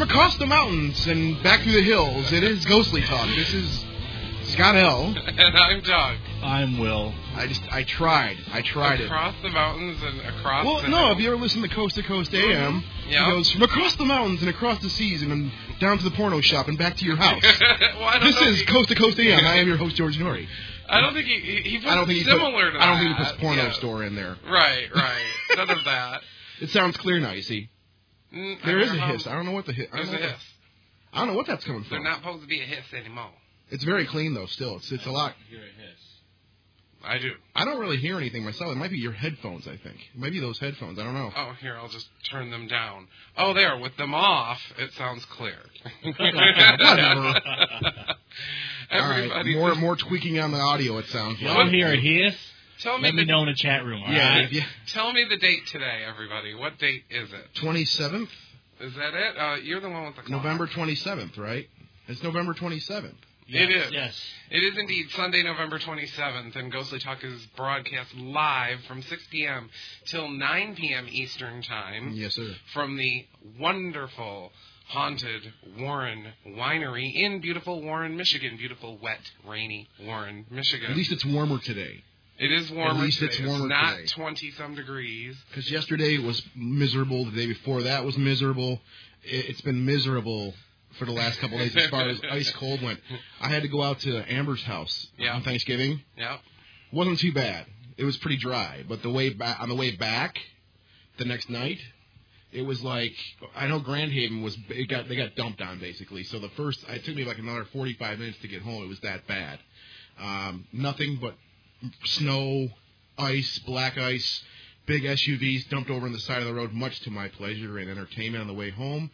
across the mountains and back through the hills, it is Ghostly Talk. This is Scott L. And I'm Doug. I'm Will. I tried it. Across the mountains and across Well, the no, hills. if you ever listen to Coast AM, Yeah. it goes from across the mountains and across the seas and down to the porno shop and back to your house. Well, I don't This know is Coast AM. I am your host, George Nori. I don't think he puts I don't think he similar to that. I don't think he puts porno Yeah. store in there. Right. None of that. It sounds clear now, you see. There is a hiss. I don't know what the hiss. There's a hiss. I don't know what that's coming They're from. not supposed to be a hiss anymore. It's very clean though. Still, it's a lot. I hear a hiss. I do. I don't really hear anything myself. It might be your headphones. I think it might be those headphones. I don't know. Oh, here, I'll just turn them down. Oh, there, with them off, it sounds clear. Whatever. All Everybody, right. More tweaking on the audio. It sounds Y'all like. hear a hiss? Tell me Let me know in the chat room, all right? Yeah. Tell me the date today, everybody. What date is it? 27th, Is that it? You're the one with the clock. November 27th, right? It's November 27th. It is. Yes. It is indeed Sunday, November 27th, and Ghostly Talk is broadcast live from 6 p.m. till 9 p.m. Eastern Time Yes, sir. from the wonderful, haunted Warren Winery in beautiful Warren, Michigan. Beautiful, wet, rainy Warren, Michigan. At least it's warmer today. It is warmer At least today. it's warmer not today. 20-some degrees. Because yesterday was miserable. The day before that was miserable. It's been miserable for the last couple of days as far as ice cold went. I had to go out to Amber's house on Thanksgiving. Yep. Wasn't too bad. It was pretty dry. But on the way back, the next night, it was like, I know Grand Haven they got dumped on basically. So it took me like another 45 minutes to get home. It was that bad. Nothing but snow, ice, black ice, big SUVs dumped over on the side of the road, much to my pleasure and entertainment on the way home.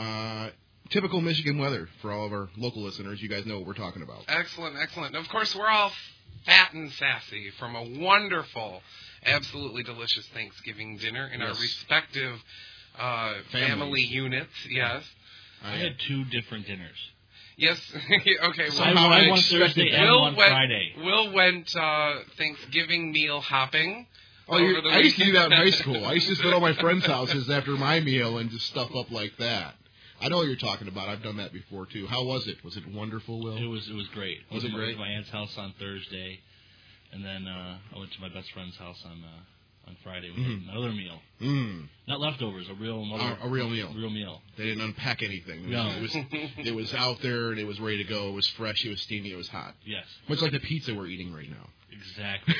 Typical Michigan weather for all of our local listeners. You guys know what we're talking about. Excellent. Of course, we're all fat and sassy from a wonderful, absolutely delicious Thanksgiving dinner in our respective family units. Yes. I had two different dinners. Yes. Okay. Well, I went Thursday and one Friday. Will went Thanksgiving meal hopping. Oh, I used to do that in high school. I used to go to my friends' houses after my meal and just stuff up like that. I know what you're talking about. I've done that before, too. How was it? Was it wonderful, Will? It was great. Was it great? I went to my aunt's house on Thursday, and then I went to my best friend's house on Friday. We had another meal. Not leftovers, a real meal. Real meal. They didn't unpack anything. No. It was out there, and it was ready to go. It was fresh, it was steamy, it was hot. Yes. Much like the pizza we're eating right now. Exactly.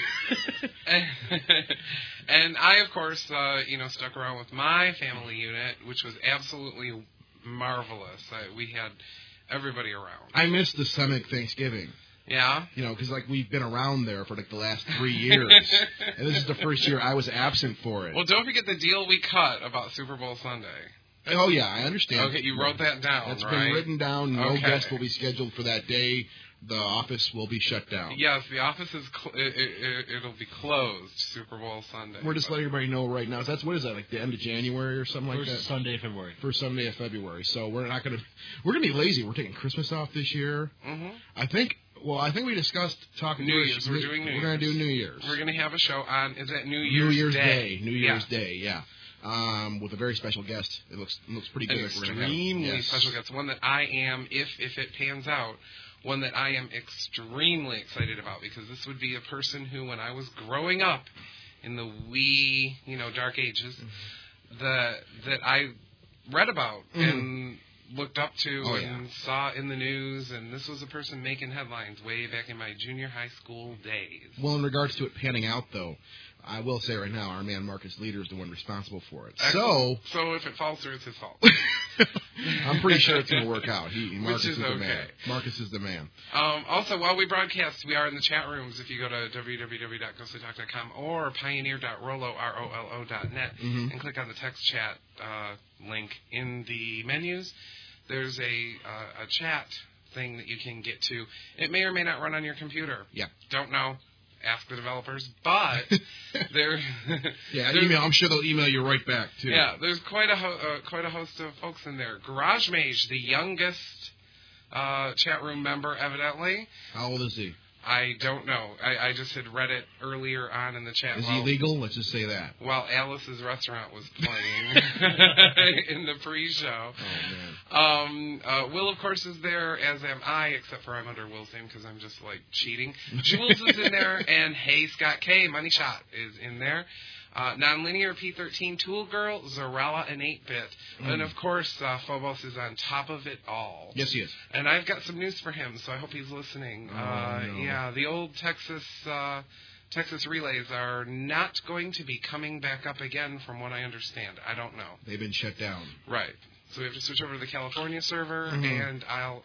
And I, of course, stuck around with my family unit, which was absolutely marvelous. We had everybody around. I missed the Semic Thanksgiving. Yeah? Because we've been around there for the last 3 years. And this is the first year I was absent for it. Well, don't forget the deal we cut about Super Bowl Sunday. Oh, yeah, I understand. Okay, you wrote that down, That's right? been written down. No Okay. guest will be scheduled for that day. The office will be shut down. Yes, the office is it'll be closed Super Bowl Sunday. We're just letting everybody know right now. What is that, like the end of January or something like that? First Sunday of February. First Sunday of February. So we're gonna be lazy. We're taking Christmas off this year. Mm-hmm. I think we discussed talking New Year's. We're doing New Year's. We're gonna do New Year's. We're gonna have a show on. Is that New Year's Day? New Year's Day. Yeah. With a very special guest. It looks pretty good. An extremely special guest. One that I am, if it pans out, one that I am extremely excited about, because this would be a person who, when I was growing up in the wee, dark ages, that I read about and looked up to and saw in the news, and this was a person making headlines way back in my junior high school days. Well, in regards to it panning out, though, I will say right now, our man Marcus Leader is the one responsible for it. Excellent. So if it falls through, it's his fault. I'm pretty sure it's going to work out. Marcus is the okay. man. Marcus is the man. Also, while we broadcast, we are in the chat rooms. If you go to www.ghostlytalk.com or pioneer.rollo.net and click on the text chat link in the menus, there's a chat thing that you can get to. It may or may not run on your computer. Yeah. Don't know. Ask the developers. But there. Email. I'm sure they'll email you right back too. Yeah, there's quite a host of folks in there. Garage Mage, the youngest chat room member, evidently. How old is he? I don't know. I just had read it earlier on in the chat. Is he legal? Let's just say that. While Alice's Restaurant was playing in the pre-show. Oh, man. Will, of course, is there, as am I, except for I'm under Will's name because I'm just, like, cheating. Jules is in there, and Hey Scott K, Money Shot, is in there. Nonlinear P13, Tool Girl, Zarella, and 8-Bit. And, of course, Phobos is on top of it all. Yes, he is. And I've got some news for him, so I hope he's listening. No. Yeah, the old Texas relays are not going to be coming back up again, from what I understand. I don't know. They've been shut down. Right. So we have to switch over to the California server, and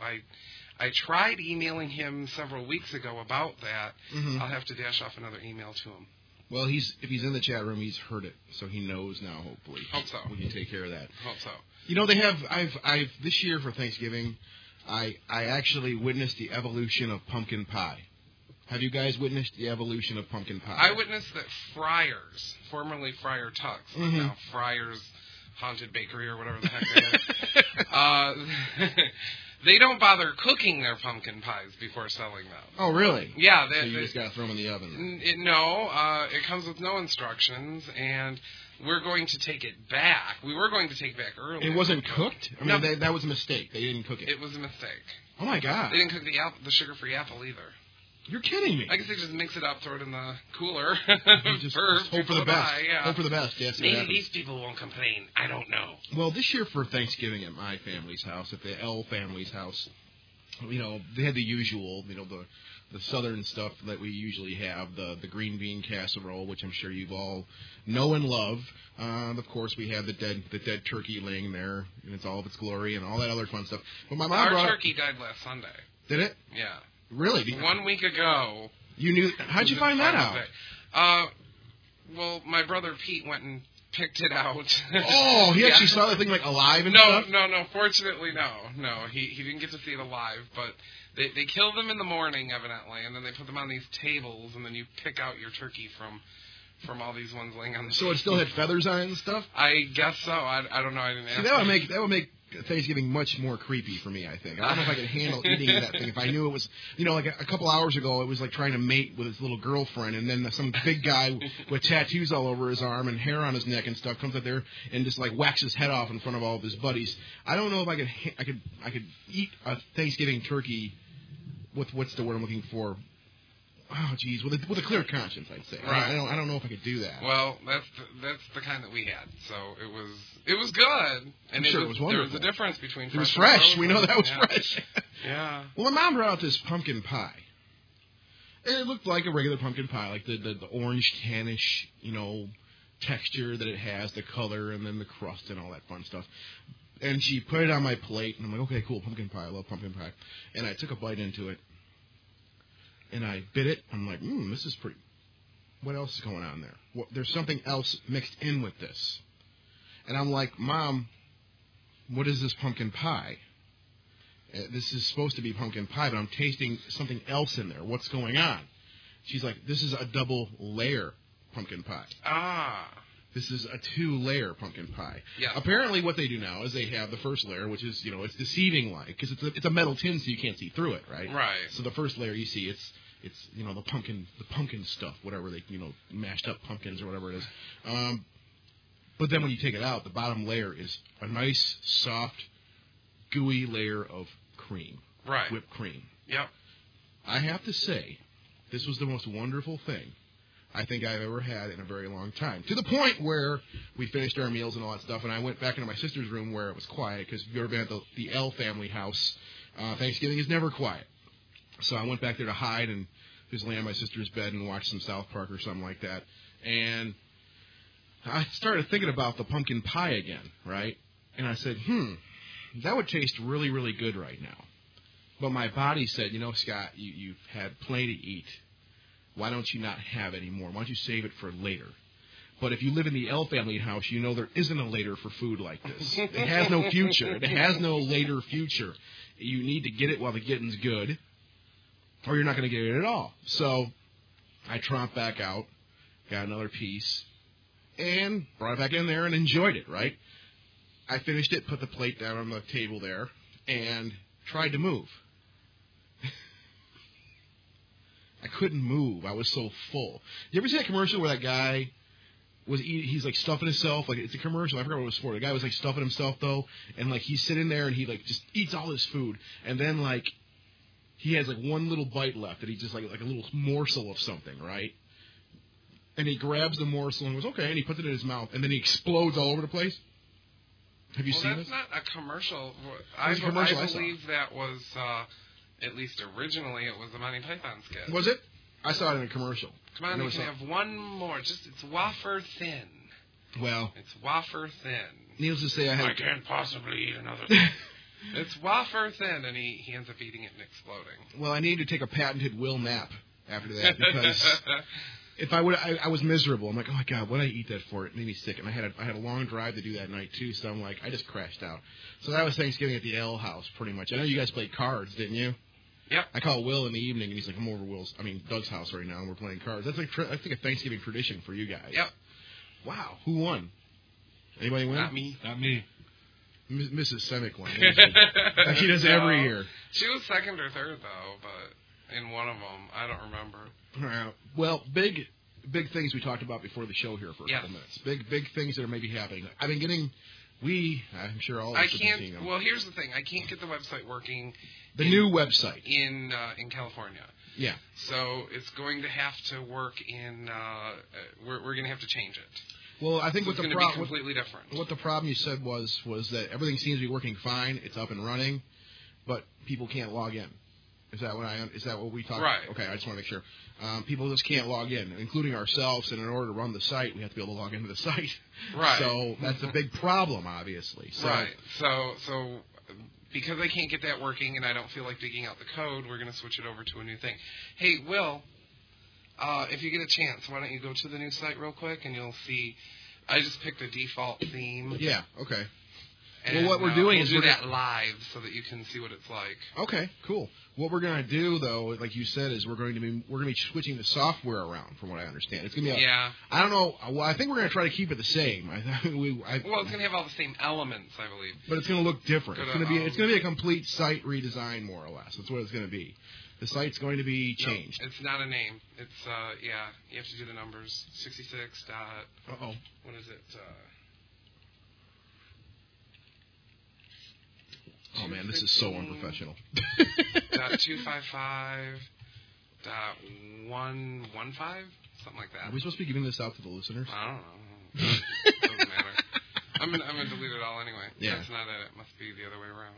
I tried emailing him several weeks ago about that. I'll have to dash off another email to him. Well, if he's in the chat room, he's heard it, so he knows now. Hopefully, hope so. We can take care of that. Hope so. You know, they have. I've this year for Thanksgiving, I actually witnessed the evolution of pumpkin pie. Have you guys witnessed the evolution of pumpkin pie? I witnessed that Friars, formerly Friar Tuck's, now Friars Haunted Bakery or whatever the heck that is. They don't bother cooking their pumpkin pies before selling them. Oh, really? Yeah. So you just got to throw them in the oven. It comes with no instructions, and we're going to take it back. We were going to take it back earlier. It wasn't cooked? I mean, that was a mistake. They didn't cook it. It was a mistake. Oh, my God. They didn't cook the sugar-free apple either. You're kidding me. I guess they just mix it up, throw it in the cooler. Just hope for the best. Hope for the best, yes. Maybe these people won't complain. I don't know. Well, this year for Thanksgiving at my family's house, at the L family's house, you know, they had the usual, you know, the southern stuff that we usually have, the green bean casserole, which I'm sure you've all know and love. Of course, we have the dead turkey laying there, and it's all of its glory and all that other fun stuff. But my mom Our turkey died last Sunday. Did it? Yeah. Really? 1 week ago. You knew? How'd you find that out? Well, my brother Pete went and picked it out. Oh, he actually saw the thing like alive and stuff? No. Fortunately, no. He didn't get to see it alive, but they kill them in the morning, evidently, and then they put them on these tables, and then you pick out your turkey from all these ones laying on the So it still had feathers on it and stuff? I guess so. I don't know. I didn't ask. See, that would make Thanksgiving much more creepy for me, I think. I don't know if I could handle eating that thing. If I knew it was, you know, like a couple hours ago, it was like trying to mate with his little girlfriend, and then some big guy with tattoos all over his arm and hair on his neck and stuff comes up there and just like whacks his head off in front of all of his buddies. I don't know if I could eat a Thanksgiving turkey with, what's the word I'm looking for? Oh, geez, with a clear conscience, I'd say. Right. I don't know if I could do that. Well, that's the kind that we had. So it was good. And I'm sure it was wonderful. There was a difference between fresh. It was fresh. We know that was yeah. fresh. Yeah. Well, my mom brought out this pumpkin pie. And it looked like a regular pumpkin pie, like the orange tannish, you know, texture that it has, the color, and then the crust and all that fun stuff. And she put it on my plate, and I'm like, okay, cool, pumpkin pie. I love pumpkin pie. And I took a bite into it. And I bit it. I'm like, this is pretty. What else is going on there? Well, there's something else mixed in with this. And I'm like, Mom, what is this pumpkin pie? This is supposed to be pumpkin pie, but I'm tasting something else in there. What's going on? She's like, this is a double layer pumpkin pie. Ah. This is a 2-layer pumpkin pie. Yeah. Apparently what they do now is they have the first layer, which is, you know, it's deceiving like, because it's a metal tin so you can't see through it, right? Right. So the first layer you see, it's you know, the pumpkin stuff, whatever they, you know, mashed up pumpkins or whatever it is. But then when you take it out, the bottom layer is a nice, soft, gooey layer of cream. Right. Whipped cream. Yep. I have to say, this was the most wonderful thing I think I've ever had in a very long time. To the point where we finished our meals and all that stuff, and I went back into my sister's room where it was quiet, because if you've ever been at the L family house, Thanksgiving is never quiet. So I went back there to hide and just lay on my sister's bed and watch some South Park or something like that. And I started thinking about the pumpkin pie again, right? And I said, that would taste really, really good right now. But my body said, you know, Scott, you've had plenty to eat. Why don't you not have any more? Why don't you save it for later? But if you live in the L family house, you know there isn't a later for food like this. It has no future. It has no later future. You need to get it while the getting's good, or you're not going to get it at all. So I tromped back out, got another piece, and brought it back in there and enjoyed it, right? I finished it, put the plate down on the table there, and tried to move. I couldn't move. I was so full. You ever see that commercial where that guy was he's like stuffing himself? Like it's a commercial. I forgot what it was for. The guy was like stuffing himself though, and like he's sitting there and he like just eats all his food, and then like he has like one little bite left, and he just like a little morsel of something, right? And he grabs the morsel and goes, okay, and he puts it in his mouth, and then he explodes all over the place. Have you seen this? Well, that's not a commercial. I believe that was, at least originally, it was the Monty Python sketch. Was it? I saw it in a commercial. Come on, you can have one more. It's wafer thin. Well. It's wafer thin. Needless to say, I can't possibly eat another thing. It's wafer thin, and he ends up eating it and exploding. Well, I need to take a patented Will nap after that, because if I was miserable. I'm like, oh my God, what did I eat that for? It made me sick, and I had a long drive to do that night too. So I'm like, I just crashed out. So that was Thanksgiving at the Ale House, pretty much. I know you guys played cards, didn't you? Yep. I called Will in the evening, and he's like, I'm over Doug's house right now, and we're playing cards. That's like I think a Thanksgiving tradition for you guys. Yep. Wow. Who won? Anybody win? Not me. Mrs. Semick won. Like she does every year. She was second or third though, but in one of them, I don't remember. Well, big things we talked about before the show here for a couple minutes. Big things that are maybe happening. I've been getting. I'm sure all of us have been seeing them. Well, here's the thing. I can't get the website working. The new website in California. Yeah. So it's going to have to work in. We're going to have to change it. Well, I think so what the problem completely different. What the problem you said was that everything seems to be working fine. It's up and running, but people can't log in. Is that what we talked? Right. Okay, I just want to make sure. People just can't log in, including ourselves. And in order to run the site, we have to be able to log into the site. Right. So that's a big problem, obviously. So, right. So because I can't get that working, and I don't feel like digging out the code, we're going to switch it over to a new thing. Hey, Will. If you get a chance, why don't you go to the new site real quick, and you'll see. I just picked a default theme. Yeah. Okay. And, well, what we're doing we'll is do that live so that you can see what it's like. Okay. Cool. What we're going to do, though, like you said, is we're going to be switching the software around, from what I understand. It's going to be. I don't know. Well, I think we're going to try to keep it the same. Well, it's going to have all the same elements, I believe. But it's going to look different. It's going to be a complete site redesign, more or less. That's what it's going to be. The site's going to be changed. No, it's not a name. It's, you have to do the numbers. 66 dot... Uh-oh. What is it? Oh, man, this is so unprofessional. .255 .115? Something like that. Are we supposed to be giving this out to the listeners? I don't know. Doesn't matter. I'm gonna delete it all anyway. Yeah. That's not it. It must be the other way around.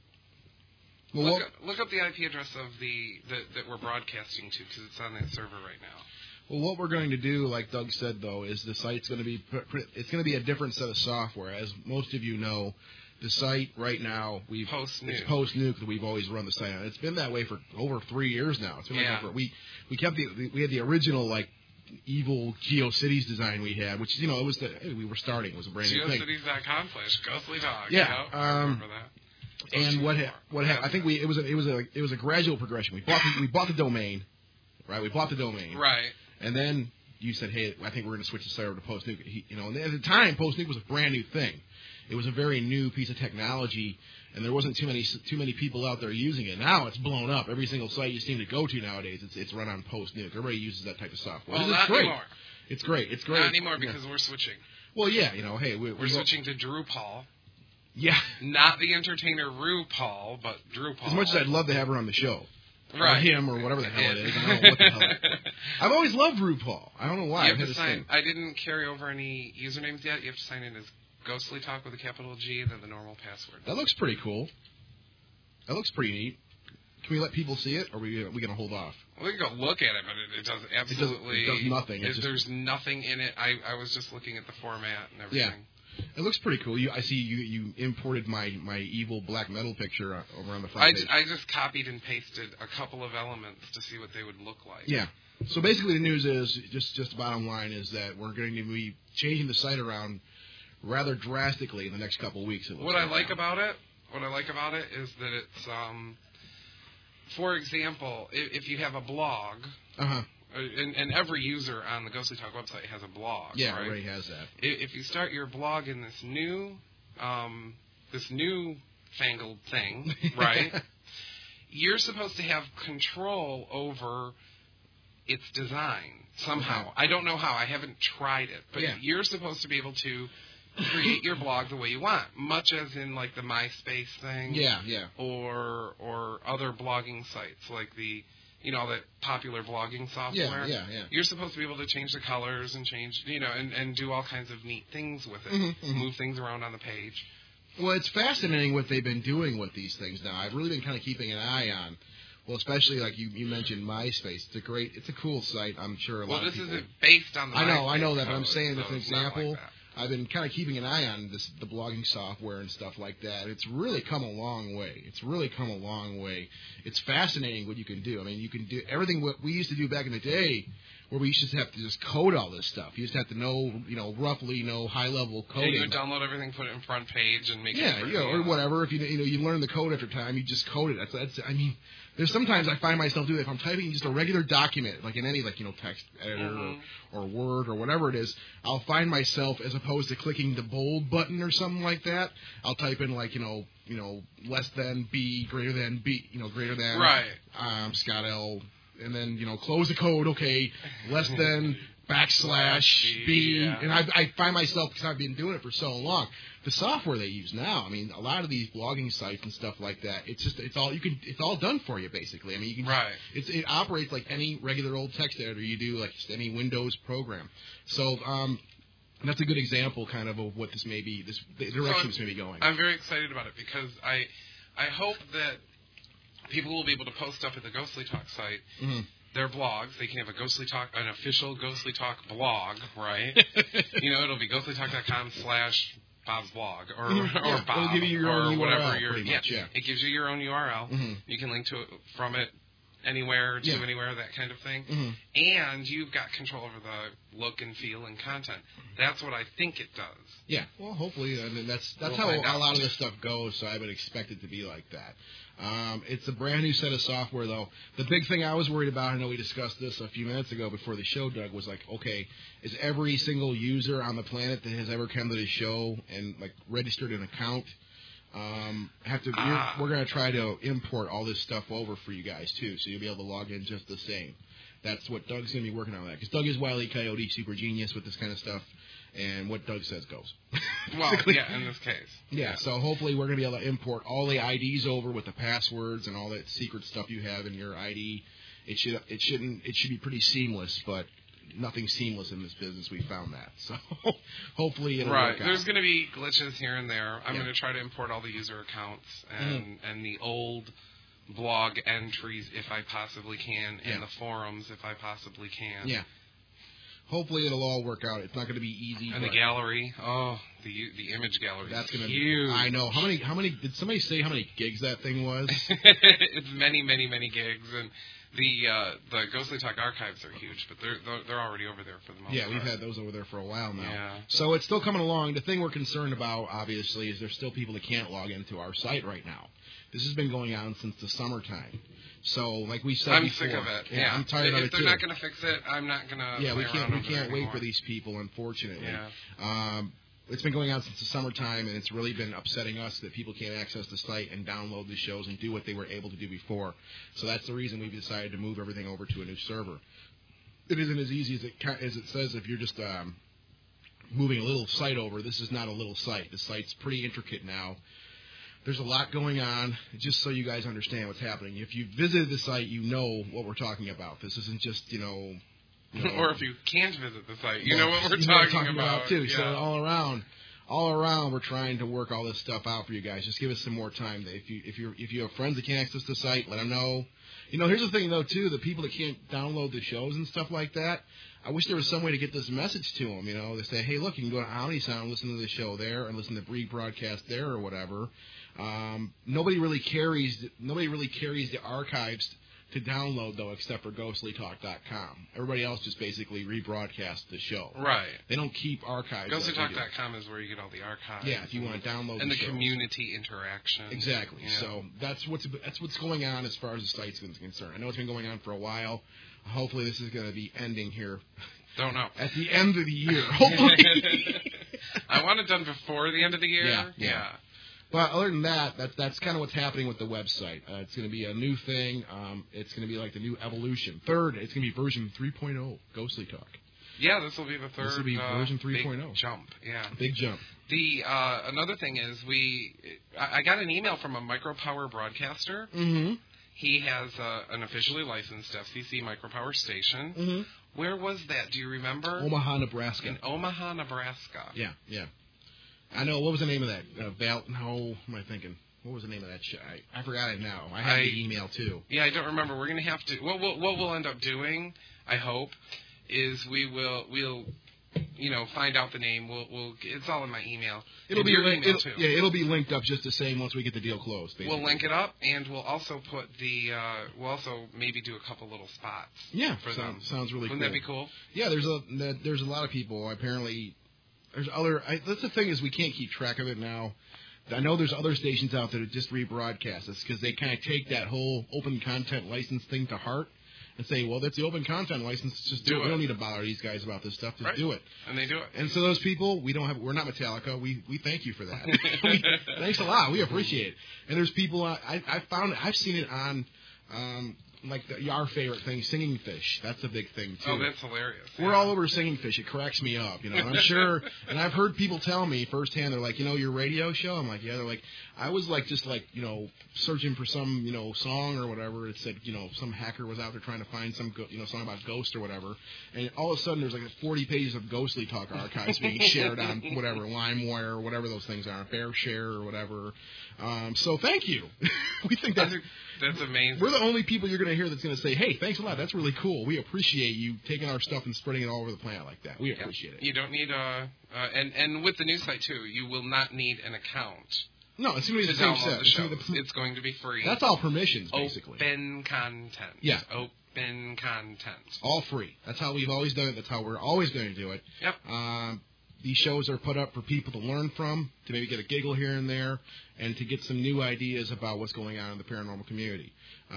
Well, look up the IP address of that we're broadcasting to, because it's on that server right now. Well, what we're going to do, like Doug said, though, is the site's going to be it's going to be a different set of software. As most of you know, the site right now it's post-nuke that we've always run the site on. It's been that way for over 3 years now. It's been like that we had the original like evil GeoCities design we had, which it was we were starting. It was a brand new thing. GeoCities.com/ghostlytalk. Yeah. I remember that. And what happened? I think it was a gradual progression. We bought the domain, right? We bought the domain, right? And then you said, "Hey, I think we're going to switch the site over to PostNuke." And at the time, PostNuke was a brand new thing. It was a very new piece of technology, and there wasn't too many people out there using it. Now it's blown up. Every single site you seem to go to nowadays, it's run on PostNuke. Everybody uses that type of software. Well, not anymore. It's great. It's great. Not anymore because we're switching. Well, yeah, hey, we're switching to Drupal. Yeah. Not the entertainer RuPaul, but Drupal. As much as I'd love to have her on the show. Right. Or him, or whatever the hell it is. I don't know what the hell it is. I've always loved RuPaul. I don't know why. I didn't carry over any usernames yet. You have to sign in as Ghostly Talk with a capital G and then the normal password. That looks pretty cool. That looks pretty neat. Can we let people see it, or are we going to hold off? Well, we can go look at it, but it does absolutely... It does nothing. There's nothing in it. I was just looking at the format and everything. Yeah. It looks pretty cool. I see you imported my evil black metal picture over on the front page. I just copied and pasted a couple of elements to see what they would look like. Yeah. So basically the news is, just the bottom line is that we're going to be changing the site around rather drastically in the next couple of weeks. What I like about it is that it's, for example, if you have a blog... Uh-huh. And every user on the Ghostly Talk website has a blog. Yeah, right? Already has that. If you start your blog in this new fangled thing, right? You're supposed to have control over its design somehow. I don't know how. I haven't tried it. But you're supposed to be able to create your blog the way you want, much as in like the MySpace thing. Yeah. Or other blogging sites like the, that popular blogging software. Yeah. You're supposed to be able to change the colors and change, and do all kinds of neat things with it. Move things around on the page. Well, it's fascinating what they've been doing with these things now. I've really been kind of keeping an eye on. Well, especially like you mentioned MySpace. It's a cool site. I'm sure a lot of people. Well, this isn't based on the MySpace I know that, code, but I'm saying so as an example. like I've been kind of keeping an eye on the blogging software and stuff like that. It's really come a long way. It's fascinating what you can do. I mean, you can do everything what we used to do back in the day, where we used to have to just code all this stuff. You just have to know, roughly know high-level coding. Yeah, you would download everything, put it in front page, and make it. Yeah, or whatever. If you learn the code after time, you just code it. That's. I mean, there's sometimes I find myself doing it. If I'm typing just a regular document, like in any text editor or Word or whatever it is, I'll find myself, as opposed to clicking the bold button or something like that, I'll type in less than B, greater than B, greater than Scott L. And then, close the code, okay, less than /B. Yeah. And I find myself, because I've been doing it for so long, the software they use now, I mean, a lot of these blogging sites and stuff like that, it's all done for you, basically. I mean, you can it operates like any regular old text editor you do, like just any Windows program. So, that's a good example, kind of what this may be, the direction this may be going. I'm very excited about it, because I hope that people will be able to post up at the Ghostly Talk site their blogs. They can have an official Ghostly Talk blog, right? It'll be ghostlytalk.com/Bob's blog or Bob, it'll give you your own whatever URL, It gives you your own URL. You can link to it from it anywhere to anywhere, that kind of thing. And you've got control over the look and feel and content. That's what I think it does. Yeah, well, hopefully, I mean, that's how a lot of this stuff goes, so I would expect it to be like that. It's a brand new set of software, though. The big thing I was worried about, I know we discussed this a few minutes ago before the show, Doug, was like, okay, is every single user on the planet that has ever come to the show and registered an account we're going to try to import all this stuff over for you guys, too, so you'll be able to log in just the same. That's what Doug's going to be working on that, because Doug is Wile E. Coyote, super genius with this kind of stuff, and what Doug says goes. Well, yeah, in this case. Yeah, so hopefully we're going to be able to import all the IDs over with the passwords and all that secret stuff you have in your ID. It should be pretty seamless, but nothing seamless in this business. We found that, so hopefully it'll work out. There's going to be glitches here and there. I'm going to try to import all the user accounts and the old blog entries if I possibly can, and the forums if I possibly can. Yeah. Hopefully it'll all work out. It's not going to be easy. And the gallery, the image gallery. That's going to be huge. I know. How many? Did somebody say how many gigs that thing was? It's many, many, many gigs, and the Ghostly Talk archives are huge, but they're already over there for the most part. Yeah, we've had those over there for a while now. Yeah. So it's still coming along. The thing we're concerned about, obviously, is there's still people that can't log into our site right now. This has been going on since the summertime. So, like we said before, sick of it. Yeah, I'm tired of it, If they're not going to fix it, I'm not going to. Yeah, we can't wait for these people, unfortunately. Yeah. It's been going on since the summertime, and it's really been upsetting us that people can't access the site and download the shows and do what they were able to do before. So that's the reason we've decided to move everything over to a new server. It isn't as easy as it says if you're just moving a little site over. This is not a little site. The site's pretty intricate now. There's a lot going on, just so you guys understand what's happening. If you visited the site, you know what we're talking about. This isn't just, or if you can't visit the site, you know what we're talking about too. Yeah. So all around, we're trying to work all this stuff out for you guys. Just give us some more time. If you have friends that can't access the site, let them know. Here's the thing though too: the people that can't download the shows and stuff like that. I wish there was some way to get this message to them. They say, hey, look, you can go to OmniSound and listen to the show there, and listen to the rebroadcast there or whatever. Nobody really carries the archives to download, though, except for ghostlytalk.com. Everybody else just basically rebroadcasts the show. Right. They don't keep archives. Ghostlytalk.com is where you get all the archives. Yeah, if you want to download and the shows. Community interaction. Exactly. Yeah. So that's what's going on as far as the site's concerned. I know it's been going on for a while. Hopefully this is going to be ending here. Don't know. At the end of the year, hopefully. I want it done before the end of the year. Yeah. But other than that, that's kind of what's happening with the website. It's going to be a new thing. It's going to be like the new evolution. It's going to be version 3.0, Ghostly Talk. Yeah, this will be the third. This will be version 3.0. Big jump. Yeah. Big jump. The another thing is I got an email from a micropower broadcaster. Mm-hmm. He has an officially licensed FCC micropower station. Mm-hmm. Where was that? Do you remember? Omaha, Nebraska. In Omaha, Nebraska. Yeah. I know. What was the name of that? What am I thinking? What was the name of that show? I forgot it now. I had the email too. Yeah, I don't remember. We're going to have to. What we'll end up doing, I hope, is we'll find out the name. We'll it's all in my email. It'll be linked up just the same once we get the deal closed. Basically. We'll link it up, and we'll also put we'll also maybe do a couple little spots. Yeah, for them. Sounds really cool. Wouldn't that be cool? Yeah, there's a lot of people apparently. There's other. That's the thing is we can't keep track of it now. I know there's other stations out there that just rebroadcast this because they kind of take that whole open content license thing to heart and say, well, that's the open content license. Just do it. We don't need to bother these guys about this stuff. Just do it. And they do it. And so those people, we're not Metallica. We thank you for that. Thanks a lot. We appreciate it. And there's people I've seen it on. Like our favorite thing, Singing Fish. That's a big thing, too. Oh, that's hilarious. We're all over Singing Fish. It cracks me up, And I'm sure, and I've heard people tell me firsthand, they're like, your radio show? I'm like, yeah. They're like, I was searching for some, song or whatever. It said, some hacker was out there trying to find some, song about ghosts or whatever. And all of a sudden, there's like 40 pages of Ghostly Talk archives being shared on whatever, LimeWire or whatever those things are, BearShare or whatever. So thank you. We think that's amazing. We're the only people you're going to hear that's going to say, hey, thanks a lot. That's really cool. We appreciate you taking our stuff and spreading it all over the planet like that. We appreciate it. You don't need and with the new site, too, you will not need an account. No, it's going to be the same set. It's going to be free. That's all permissions, basically. Open content. Yeah. Open content. All free. That's how we've always done it. That's how we're always going to do it. Yep. These shows are put up for people to learn from, to maybe get a giggle here and there, and to get some new ideas about what's going on in the paranormal community.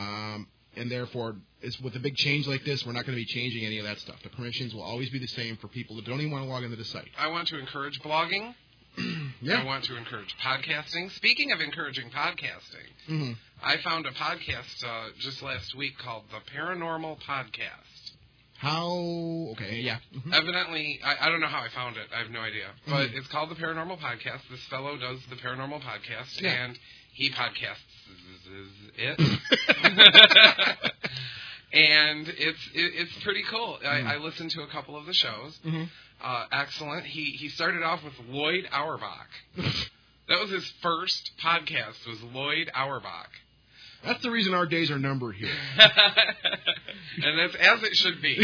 And therefore, with a big change like this, we're not going to be changing any of that stuff. The permissions will always be the same for people that don't even want to log into the site. I want to encourage blogging. Yeah. I want to encourage podcasting. Speaking of encouraging podcasting, I found a podcast just last week called The Paranormal Podcast. Okay, yeah. Evidently, I don't know how I found it. I have no idea. But it's called The Paranormal Podcast. This fellow does The Paranormal Podcast, and he podcasts it. And it's pretty cool. I listened to a couple of the shows. Excellent. He started off with Lloyd Auerbach. That was his first podcast, was Lloyd Auerbach. That's the reason our days are numbered here. And that's as it should be.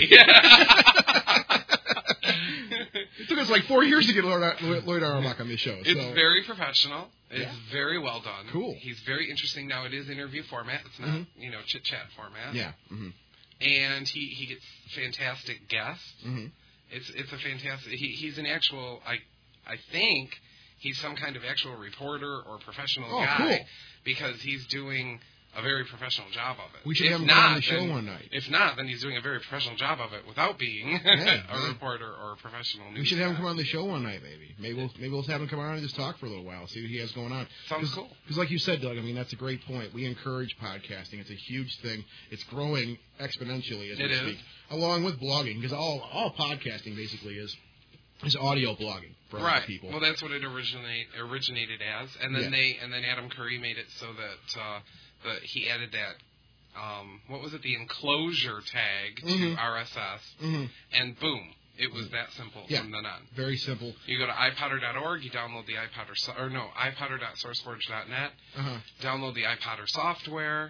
It took us like 4 years to get Lloyd Auerbach on this show. It's very professional. It's very well done. Cool. He's very interesting. Now, it is interview format. It's not, chit-chat format. Yeah. And he gets fantastic guests. It's a fantastic... He's an actual... I think he's some kind of actual reporter or professional guy. Cool. Because he's doing a very professional job of it. We should have him on the show one night. If not, then he's doing a very professional job of it without being a reporter or a professional news. We should have him come on the show one night, maybe. Maybe we'll have him come on and just talk for a little while, see what he has going on. Sounds cool. Because like you said, Doug, I mean, that's a great point. We encourage podcasting. It's a huge thing. It's growing exponentially as we speak, along with blogging, because all podcasting basically is audio blogging for a lot of people. Well, that's what it originated as, and then then Adam Curry made it so that he added that what was it, the enclosure tag to RSS, and boom, it was that simple from then on. Very simple. You go to iPodder.org, you download the iPodder.sourceforge.net, download the iPodder software,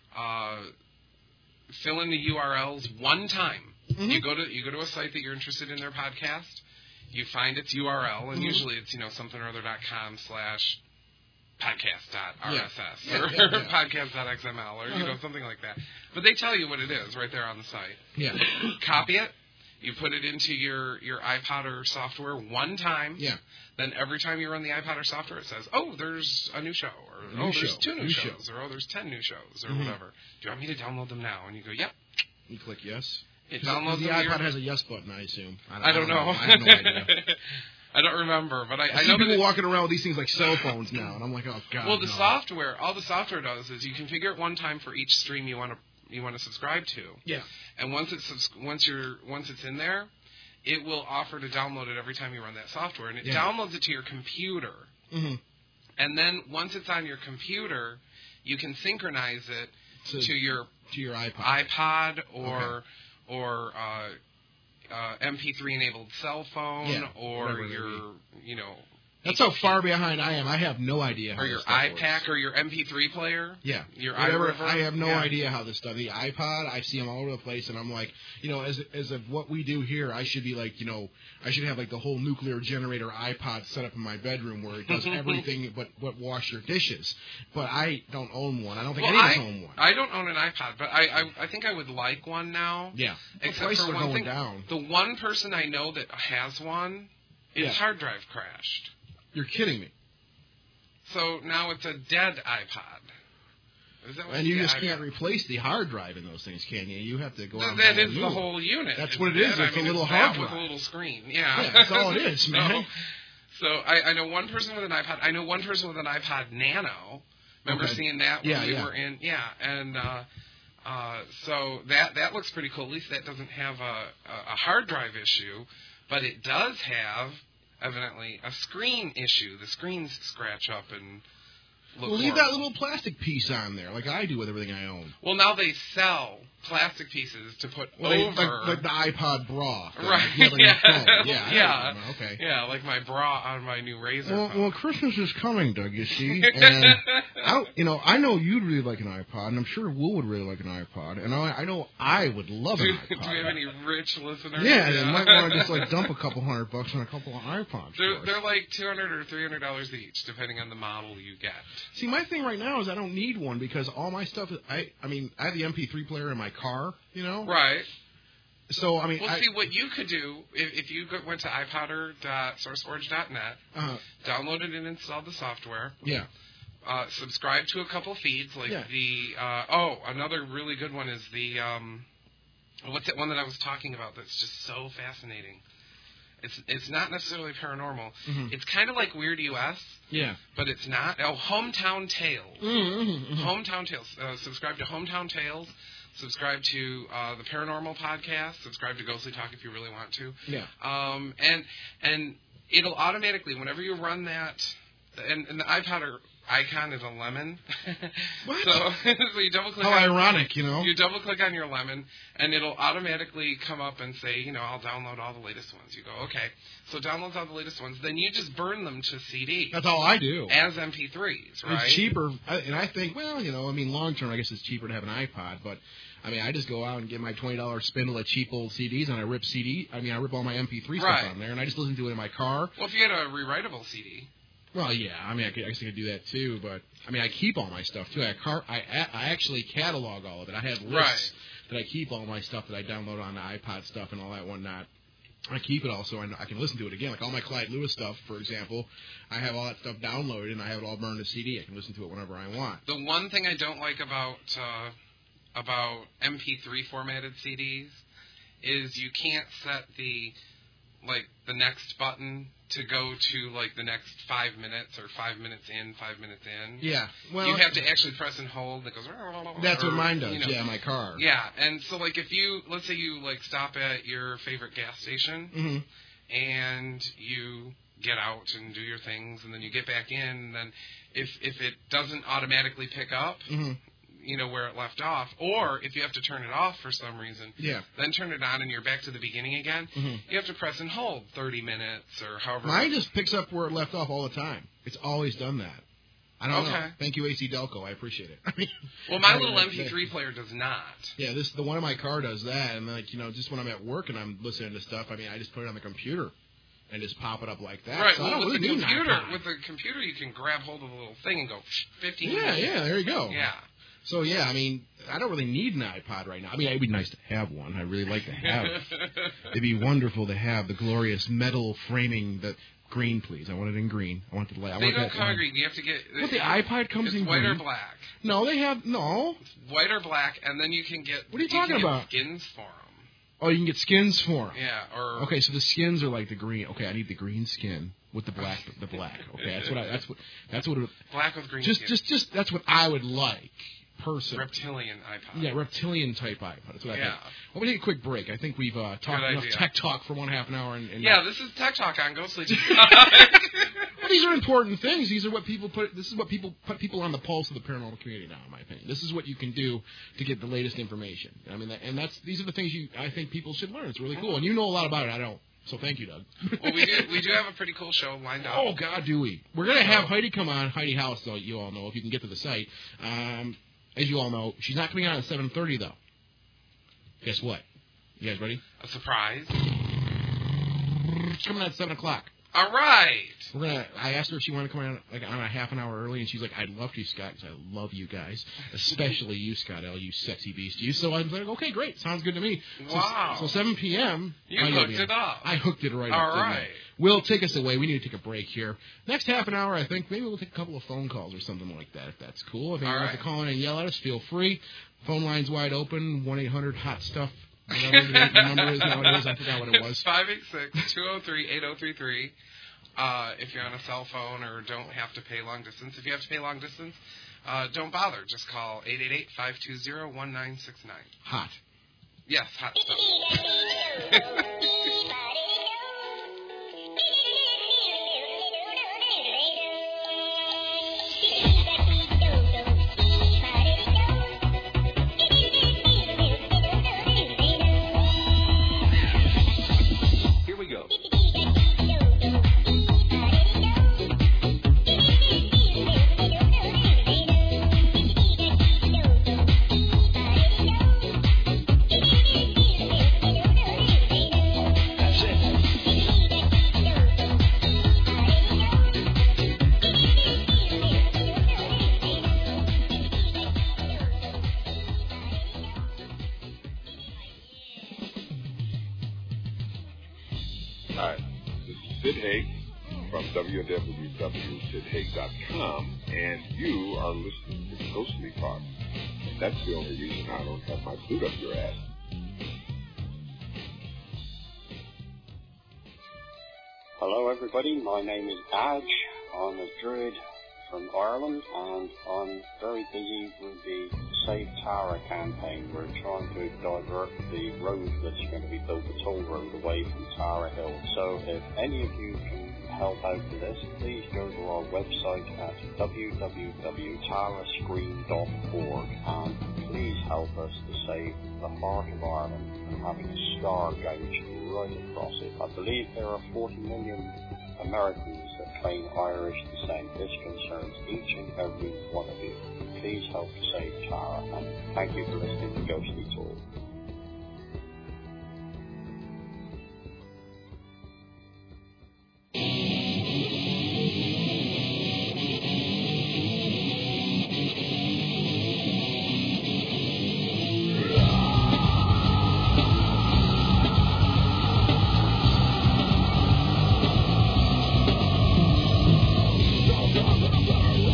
fill in the URLs one time. You go to a site that you're interested in their podcast. You find its URL, and usually it's, something or other.com/ podcast.rss or podcast.xml or, something like that. But they tell you what it is right there on the site. Yeah. Copy it. You put it into your iPodder software one time. Yeah. Then every time you run the iPodder software, it says, oh, there's a new show, or there's 2 new shows, or there's 10 new shows, or whatever. Do you want me to download them now? And you go, yep. You click yes. It downloads the iPod has a yes button, I assume. I don't know. I have no idea. I don't remember, but I see know people walking around with these things like cell phones now, and I'm like, oh god. Well, all the software does is you configure it one time for each stream you want to subscribe to. Yeah. And once it's in there, it will offer to download it every time you run that software, and it downloads it to your computer. Mm-hmm. And then once it's on your computer, you can synchronize it to your iPod or MP3 enabled cell phone or your That's how far behind I am. I have no idea how or your this stuff iPad works. or your MP3 player. Yeah. Your Whatever. iRiver. I have no idea how this stuff. The iPod, I see them all over the place, and I'm like, as of what we do here, I should be like, I should have like the whole nuclear generator iPod set up in my bedroom where it does everything but wash your dishes. But I don't own one. I don't think any of us own one. I don't own an iPod, but I think I would like one now. Yeah. Except for one one thing, down. The one person I know that has one, its hard drive crashed. You're kidding me. So now it's a dead iPod. Is that what and you just can't replace the hard drive in those things, can you? You have to go out and that buy is the whole unit. That's what it is. It's a little hard drive. With a little screen. Yeah. That's all it is, man. So I know one person with an iPod. I know one person with an iPod Nano. Remember seeing that when we were in? Yeah. And so that looks pretty cool. At least that doesn't have a hard drive issue. But it does have, evidently, a screen issue. The screens scratch up and look leave that little plastic piece on there, like I do with everything I own. Well, now they sell plastic pieces to put over. Like the iPod bra. Right. Yeah. Okay. Yeah, like my bra on my new Razr phone. Well, Christmas is coming, Doug, you see. And I know you'd really like an iPod, and I'm sure Will would really like an iPod, and I know I would love an iPod. Do we have any rich listeners? Yeah, you might want to just dump a couple $100 on a couple of iPods. They're like $200 or $300 each, depending on the model you get. See, my thing right now is I don't need one because all my stuff is, I have the MP3 player in my car, Right. So, see, what you could do, if you went to iPodder.sourceforge.net, downloaded and installed the software. Yeah. Subscribe to a couple feeds, like another really good one is the, what's that one that I was talking about that's just so fascinating? It's not necessarily paranormal. Mm-hmm. It's kind of like Weird US. Yeah. But it's not. Oh, Hometown Tales. Mm-hmm. Hometown Tales. Subscribe to Hometown Tales. Subscribe to the Paranormal Podcast. Subscribe to Ghostly Talk if you really want to. Yeah. And it'll automatically, whenever you run that, and the iPod icon is a lemon. What? So you double click. How ironic, You double click on your lemon, and it'll automatically come up and say, I'll download all the latest ones. You go, okay. So it downloads all the latest ones. Then you just burn them to CD. That's all I do. As MP3s, right? It's cheaper, and I think, long term, I guess it's cheaper to have an iPod, but. I just go out and get my $20 spindle of cheap old CDs, and I rip all my MP3 stuff on there, and I just listen to it in my car. Well, if you had a rewritable CD. Well, yeah, I guess I could do that too, but I keep all my stuff too. I actually catalog all of it. I have lists that I keep all my stuff that I download on the iPod stuff and all that whatnot. I keep it all so I can listen to it again. Like all my Clyde Lewis stuff, for example, I have all that stuff downloaded and I have it all burned to CD. I can listen to it whenever I want. The one thing I don't like about MP3 formatted CDs is you can't set the next button to go to the next 5 minutes or 5 minutes in, 5 minutes in. Yeah. Well, you have to actually press and hold. It goes. That's what mine does. Yeah, my car. Yeah, and so let's say you stop at your favorite gas station, mm-hmm. and you get out and do your things, and then you get back in. And then if it doesn't automatically pick up. Mm-hmm. Where it left off, or if you have to turn it off for some reason, then turn it on and you're back to the beginning again, mm-hmm. you have to press and hold 30 minutes or however. Mine just picks up where it left off all the time. It's always done that. I don't know. Thank you, AC Delco. I appreciate it. Well, my little MP3 player does not. Yeah, the one in my car does that, and just when I'm at work and I'm listening to stuff, I just put it on the computer. And just pop it up like that. Right. So Well, with the computer, you can grab hold of the little thing and go 15 minutes. Yeah. There you go. Yeah. So, I don't really need an iPod right now. It'd be nice to have one. I'd really like to have it. It'd be wonderful to have the glorious metal framing that... Green, please. I want it in green. I want the light. They don't come in green. You have to get... What, the iPod comes in green? It's white or black. No, they have... No. It's white or black, and then you can get... What are you talking about? Skins for them. Oh, you can get skins for them. Yeah, or okay, so the skins are like the green. Okay, I need the green skin with the black. Okay, that's what. Black with green. Just that's what I would like. Person. Reptilian iPod. Yeah, reptilian type iPod. That's what I think. Well, we'll take a quick break. I think we've talked enough tech talk for 1.5 hour. And this is Tech Talk on Ghostly. Well, these are important things. These are what people put. This is what put people on the pulse of the paranormal community now, in my opinion. This is what you can do to get the latest information. I mean, these are the things I think people should learn. It's really cool, and you know a lot about it. I don't. So thank you, Doug. Well, we do have a pretty cool show lined up. Oh God, do we? We're gonna have Heidi come on, Heidi House, so you all know if you can get to the site. As you all know, she's not coming on at 7:30 though. Guess what? You guys ready? A surprise. She's coming at 7:00. All right. I asked her if she wanted to come on a half an hour early, and she's like, "I'd love to, Scott, because I love you guys, especially you, Scott L. You sexy beast, you." So I was like, "Okay, great, sounds good to me." Wow. So 7 p.m. You hooked it up. I hooked it right up. All right. Will, take us away. We need to take a break here. Next half an hour, I think maybe we'll take a couple of phone calls or something like that, if that's cool. If anyone wants to call in and yell at us, feel free. Phone line's wide open. 1-800-HOT-STUFF. Whatever the number is nowadays, I forgot what it was. 586-203-8033. If you're on a cell phone or don't have to pay long distance. If you have to pay long distance, don't bother. Just call 888-520-1969. Hot. Yes, hot stuff. Here we go. Hi, this is Sid Haig from www.sidhaig.com, and you are listening to Ghostly Talk. That's the only reason I don't have my boot up your ass. Hello everybody, my name is Badge. I'm a druid from Ireland, and I'm very busy with the Save Tara campaign. We're trying to divert the road that's going to be built, the toll road, away from Tara Hill. So if any of you can help out with this, please go to our website at www.tarascreen.org and please help us to save the heart of Ireland from having a scar gouged right across it. I believe there are 40 million Americans that claim Irish descent. This concerns each and every one of you. Please help to save Tara, and thank you for listening to Ghostly Talk.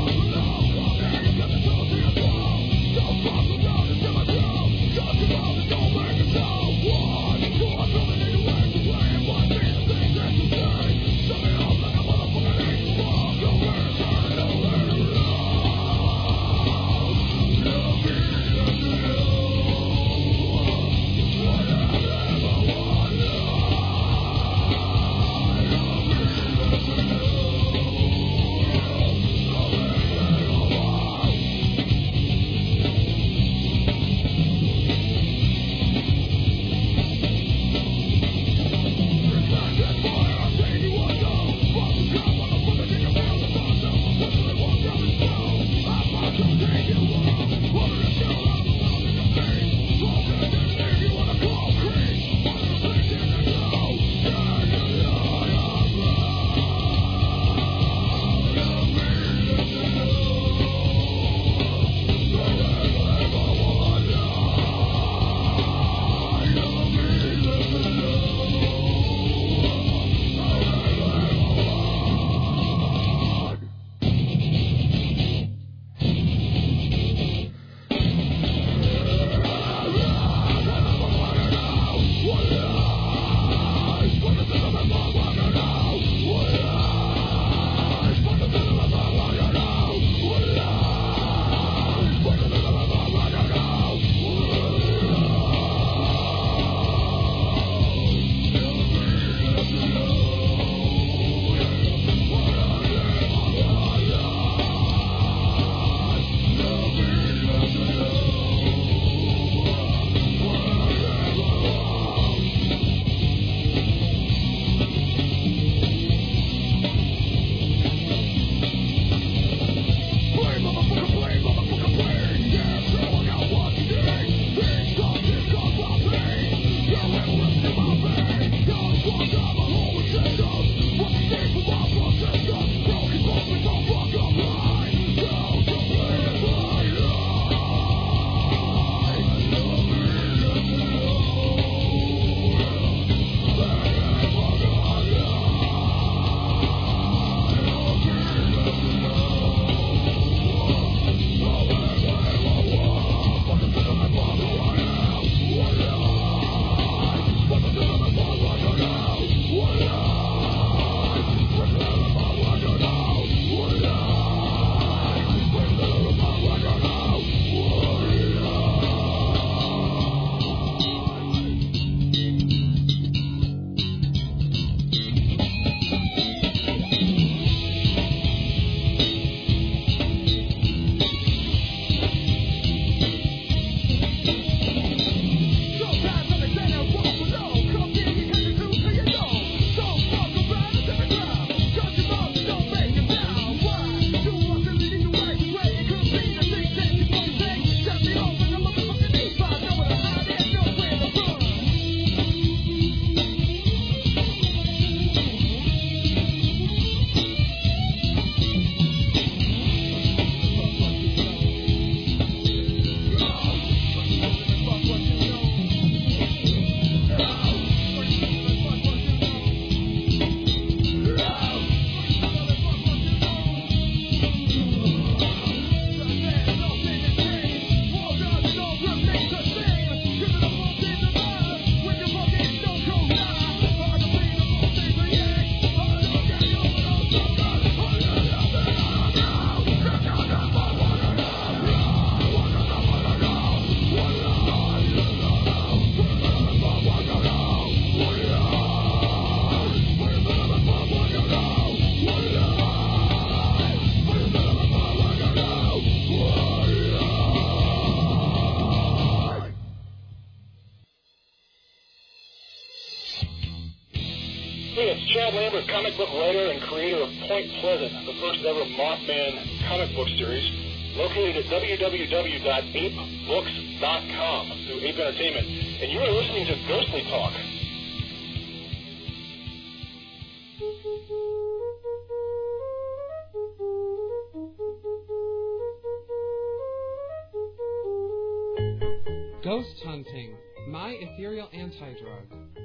Talk about Hey, it's Chad Lambert, comic book writer and creator of Point Pleasant, the first ever Mothman comic book series, located at www.apebooks.com through Ape Entertainment. And you are listening to Ghostly Talk. Ghost hunting, my ethereal anti-drug.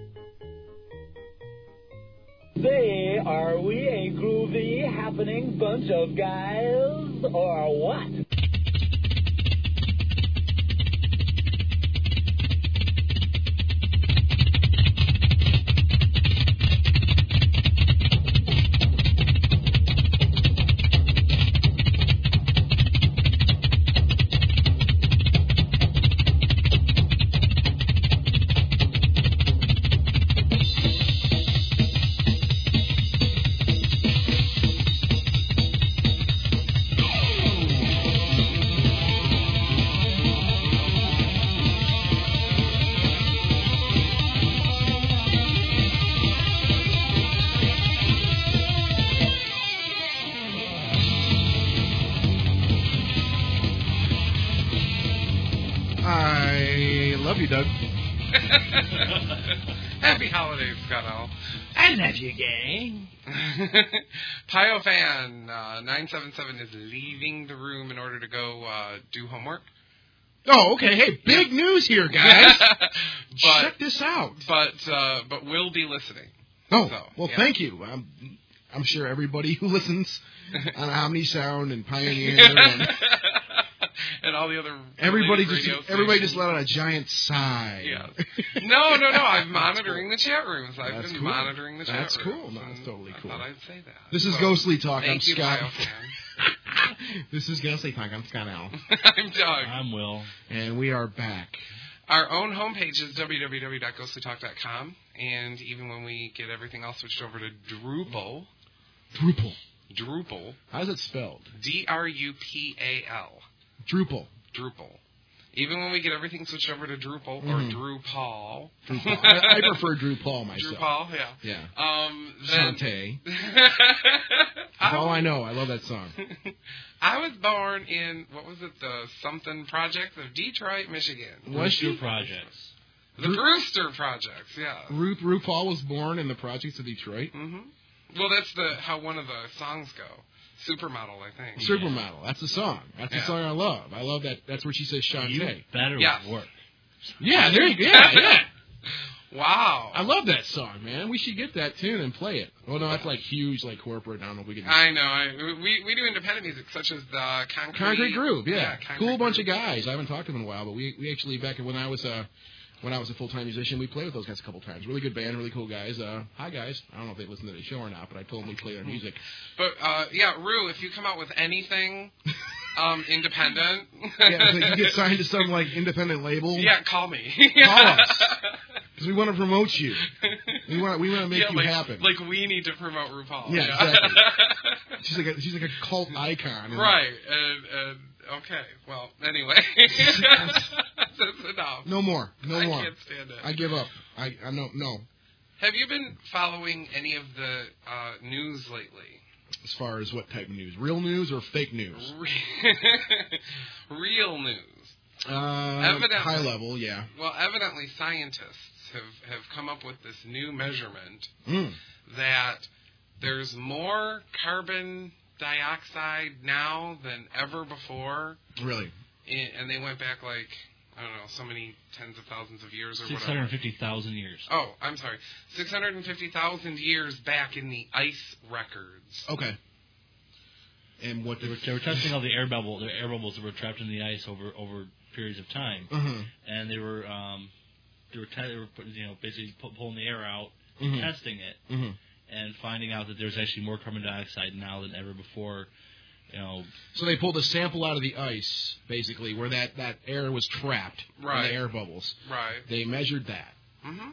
Say, are we a groovy, happening bunch of guys, or what? Doug. Happy holidays, Scott L. I love you, gang. Pyofan 977 is leaving the room in order to go do homework. Oh, okay. Hey, big news here, guys. Check this out. But we'll be listening. Oh, so, well, thank you. I'm sure everybody who listens on Omni Sound and Pioneer and all the other everybody just let out a giant sigh. Yeah. No. I'm monitoring the chat rooms. I've been monitoring the chat rooms. That's cool. No, that's totally cool. I thought I'd say that. This is Ghostly Talk. I'm Scott. This is Ghostly Talk. I'm Scott Al. I'm Doug. I'm Will. And we are back. Our own homepage is www.ghostlytalk.com, and even when we get everything else switched over to Drupal. How is it spelled? Drupal. Drupal. Even when we get everything switched over to Drupal or Drupal. I prefer Drupal myself. Drupal, yeah. Shantae. That's all I know. I love that song. I was born in, what was it, the something project of Detroit, Michigan. Brewster Projects. The Brewster Projects, yeah. RuPaul was born in the projects of Detroit? Mm-hmm. Well, that's how one of the songs go. Supermodel, I think. Supermodel. That's the song. That's the song I love. I love that. That's where she says Shantae. You better work. Yeah, there you go. Yeah. Wow. I love that song, man. We should get that tune and play it. Oh, no, that's like huge, like corporate. I don't know if we can. I know. We do independent music, such as the Concrete Groove, yeah. Cool bunch of Groove. guys. I haven't talked to them in a while, but we actually, back when I was a full-time musician, we played with those guys a couple times. Really good band, really cool guys. Hi, guys. I don't know if they listen to the show or not, but I told them we play their music. But, Rue, if you come out with anything independent... yeah, so you get signed to some, independent label. Yeah, call me. Call us. Because we want to promote you. We want to make you happen. Like we need to promote RuPaul. Yeah, exactly. she's like a cult icon. Right. And okay. Well, anyway. That's enough. No more. I can't stand it. I give up. I no. Have you been following any of the news lately? As far as what type of news? Real news or fake news? Real news. High level, yeah. Well, evidently scientists have come up with this new measurement that there's more carbon dioxide now than ever before. Really? And they went back I don't know, so many tens of thousands of years or 650,000 years. Oh, I'm sorry. 650,000 years back in the ice records. Okay. And what they were testing all the air bubbles that were trapped in the ice over periods of time, and they were basically pulling the air out, and testing it, and finding out that there's actually more carbon dioxide now than ever before. So they pulled a sample out of the ice, basically, where that air was trapped in the air bubbles. Right. They measured that. Mm-hmm.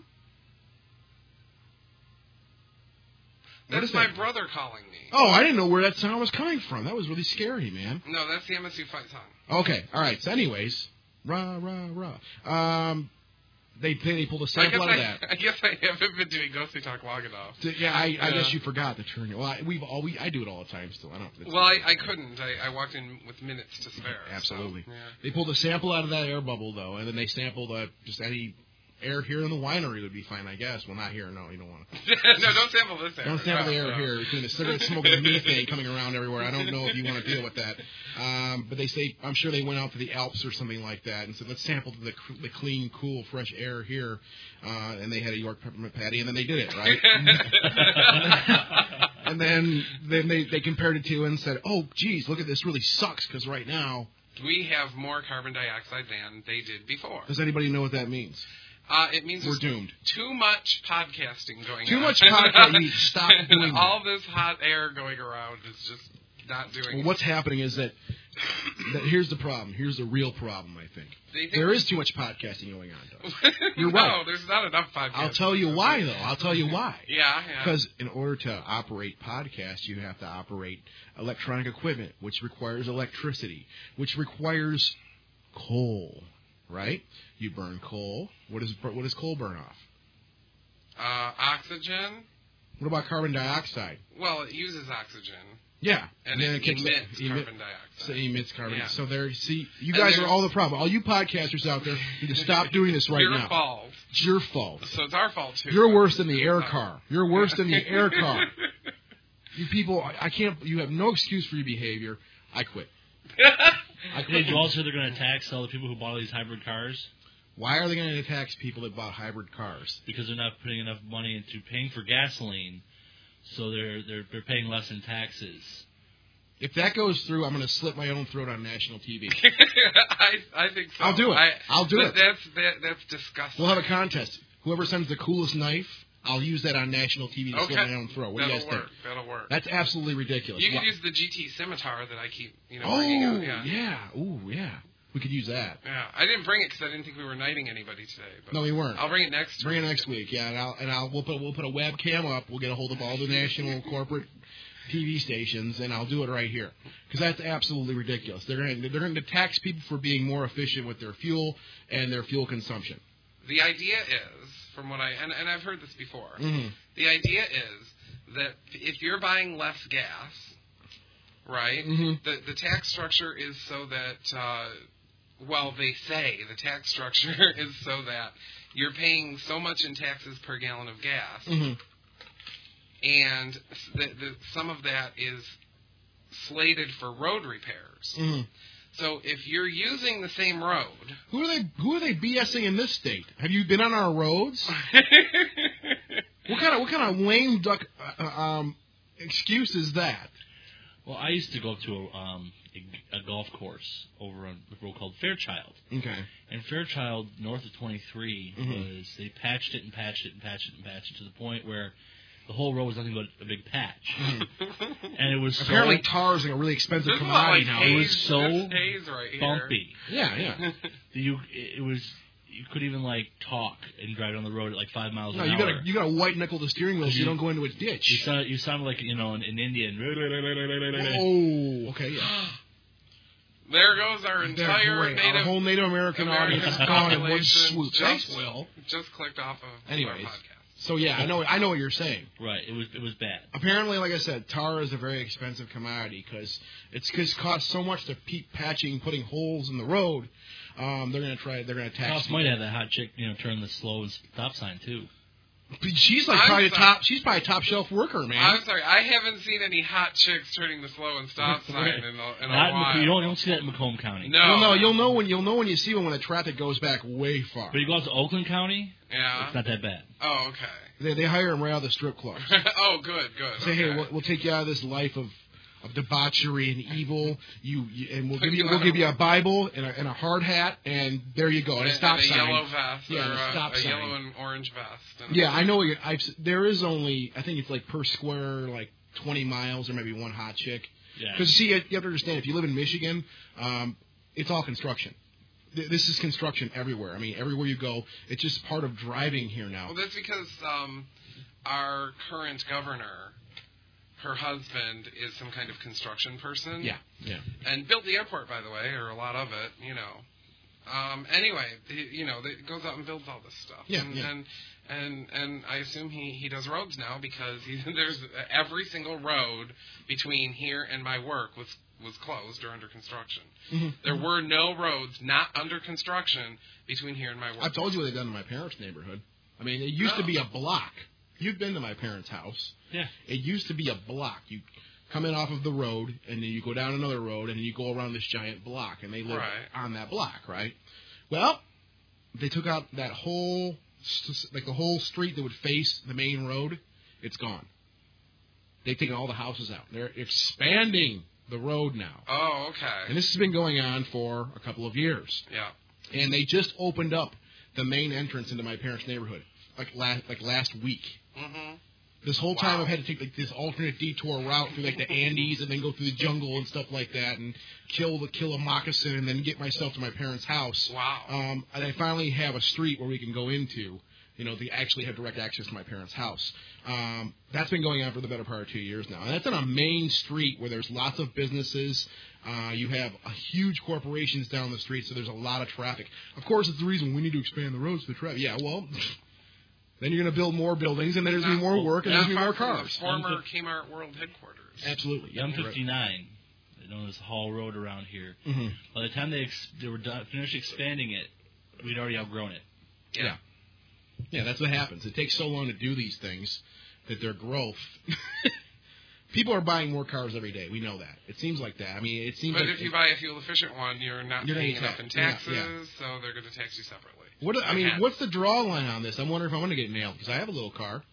That's my brother calling me. Oh, I didn't know where that sound was coming from. That was really scary, man. No, that's the MSU fight song. Okay, all right. So anyways, rah, rah, rah. They pulled a sample out of that. I guess I haven't been doing Ghostly Talk long enough. I guess you forgot to turn it. Well, I do it all the time still. I couldn't. I walked in with minutes to spare. Absolutely. So, yeah. They pulled a sample out of that air bubble, though, and then they sampled just any air here in the winery would be fine, I guess. Well, not here. No, you don't want to. No, don't sample this air. Don't sample the air here. Between the cigarette smoke and the methane coming around everywhere. I don't know if you want to deal with that. But they say, I'm sure they went out to the Alps or something like that and said, let's sample the clean, cool, fresh air here. And they had a York peppermint patty, and then they did it, right? And then they compared it to and said, oh, geez, look at this really sucks because right now we have more carbon dioxide than they did before. Does anybody know what that means? It means we're doomed. Too much podcasting going on. Too much podcasting. You need to stop doing all this hot air going around is just not doing it. What's happening is that here's the problem. Here's the real problem, I think. There is too much podcasting going on, though. You're right. No, there's not enough podcasting. I'll tell you why, though. I'll tell you why. Yeah. Because in order to operate podcasts, you have to operate electronic equipment, which requires electricity, which requires coal. Right? You burn coal. What does coal burn off? Oxygen. What about carbon dioxide? Well, it uses oxygen. Yeah. And then it emits carbon dioxide. So it emits carbon dioxide. So there, see, you guys are all the problem. All you podcasters out there need to stop doing this right now. Your fault. It's your fault. So it's our fault, too. You're worse than the air car. You're worse than the air car. You people, I can't, you have no excuse for your behavior. I quit. Did you also say they're going to tax all the people who bought all these hybrid cars? Why are they going to tax people that bought hybrid cars? Because they're not putting enough money into paying for gasoline, so they're paying less in taxes. If that goes through, I'm going to slit my own throat on national TV. I think so. I'll do it. I'll do it. That's disgusting. We'll have a contest. Whoever sends the coolest knife, I'll use that on national TV to slit my own throat. What do you guys think? That'll work. That's absolutely ridiculous. You could use the GT Scimitar that I keep, bringing out. Yeah. Ooh, yeah. We could use that. Yeah. I didn't bring it because I didn't think we were knighting anybody today. But no, we weren't. I'll bring it next week. Bring it next week, yeah. We'll put a webcam up. We'll get a hold of all the national corporate TV stations, and I'll do it right here because that's absolutely ridiculous. They're going to tax people for being more efficient with their fuel and their fuel consumption. The idea is, from what and I've heard this before, mm-hmm. The idea is that if you're buying less gas, right, mm-hmm. the tax structure is so that, they say the tax structure is so that you're paying so much in taxes per gallon of gas, mm-hmm. and some of that is slated for road repairs. Mm-hmm. So if you're using the same road, who are they BSing in this state? Have you been on our roads? What kind of lame duck excuse is that? Well, I used to go to a golf course over on a road called Fairchild. Okay. And Fairchild, north of 23, mm-hmm. was they patched it and patched it and patched it and patched it to the point where the whole road was nothing but a big patch. And it was apparently tar is like a really expensive commodity now. It was so right bumpy. Yeah. You couldn't even talk and drive down the road at 5 miles an hour. No, you got to white nickel the steering wheel so you don't go into a ditch. You sound like an Indian. Oh, okay, yeah. There goes our entire our whole Native American audience is gone in one swoop. Just clicked off of our podcast. So yeah, I know what you're saying. Right, it was bad. Apparently, like I said, tar is a very expensive commodity because it costs so much to keep patching, putting holes in the road. They're gonna tax. Cost might have that hot chick, turn the slow stop sign too. She's probably a top shelf worker, man. I'm sorry, I haven't seen any hot chicks turning the slow and stop sign in a while. You don't see that in Macomb County. No, you'll know when you see one when the traffic goes back way far. But you go out to Oakland County, yeah, it's not that bad. Oh, okay. They hire them right out of the strip clubs. Oh, good. Say, okay. Hey, we'll take you out of this life of debauchery and evil. And we'll give you a Bible and a hard hat, and there you go, and a stop sign. Yellow vest, yeah, or a stop sign. Yellow and orange vest. Yeah, I know. There is only, I think it's per square 20 miles or maybe one hot chick. Yeah. Because you have to understand, if you live in Michigan, it's all construction. This is construction everywhere. I mean, everywhere you go, it's just part of driving here now. Well, that's because our current governor, her husband is some kind of construction person. Yeah. And built the airport, by the way, or a lot of it, Anyway, it goes out and builds all this stuff. Yeah, And I assume he does roads now because there's every single road between here and my work was closed or under construction. Mm-hmm. There were no roads not under construction between here and my work. I've told you what they've done in my parents' neighborhood. I mean, it used to be a block. You've been to my parents' house. Yeah. It used to be a block. You come in off of the road, and then you go down another road, and then you go around this giant block, and they live on that block, right? Well, they took out that whole, like the whole street that would face the main road. It's gone. They've taken all the houses out. They're expanding the road now. Oh, okay. And this has been going on for a couple of years. Yeah. And they just opened up the main entrance into my parents' neighborhood, like last week. Mm-hmm. This whole time I've had to take like this alternate detour route through like the Andes and then go through the jungle and stuff like that and kill a moccasin and then get myself to my parents' house. Wow. And I finally have a street where we can go into. They actually have direct access to my parents' house. That's been going on for the better part of 2 years now. And that's on a main street where there's lots of businesses. You have huge corporations down the street, so there's a lot of traffic. Of course, it's the reason we need to expand the roads to the traffic. Yeah, well, then you're going to build more buildings, and then there's going to be more work, and there's going to be more cars. Former Kmart World Headquarters. Absolutely. Yeah, M59. They know this Hall Road around here. Mm-hmm. By the time they were finished expanding it, we'd already outgrown it. Yeah. Yeah, that's what happens. It takes so long to do these things that their growth. People are buying more cars every day. We know that. It seems like that. I mean, it seems. But like if you buy a fuel-efficient one, you're not paying enough in taxes, so they're going to tax you separately. What's the draw line on this? I wonder if I'm going to get nailed because I have a little car.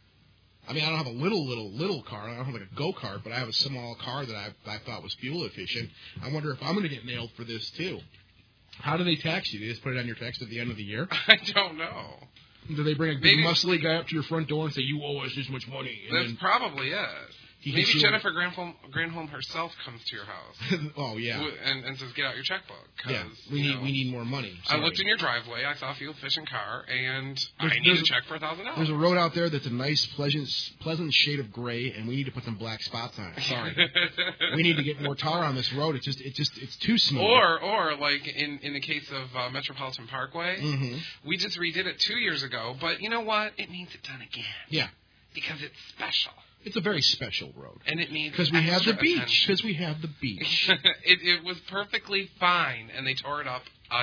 I mean, I don't have a little car. I don't have like a go-kart, but I have a small car that I thought was fuel efficient. I wonder if I'm going to get nailed for this too. How do they tax you? Do they just put it on your tax at the end of the year? I don't know. Do they bring a big muscly guy up to your front door and say, you owe us this much money? That's probably it. Maybe Jennifer Granholm herself comes to your house. Oh, yeah. And says, get out your checkbook. Yeah, we need more money. Sorry. I looked in your driveway. I saw a fuel-efficient car, and I need a check for $1,000. There's a road out there that's a nice, pleasant shade of gray, and we need to put some black spots on it. Sorry. We need to get more tar on this road. It's too smooth. Or like in the case of Metropolitan Parkway, mm-hmm. we just redid it 2 years ago, but you know what? It needs it done again. Yeah. Because it's special. It's a very special road. And it needs because we have the beach. Because we have the beach. It was perfectly fine, and they tore it up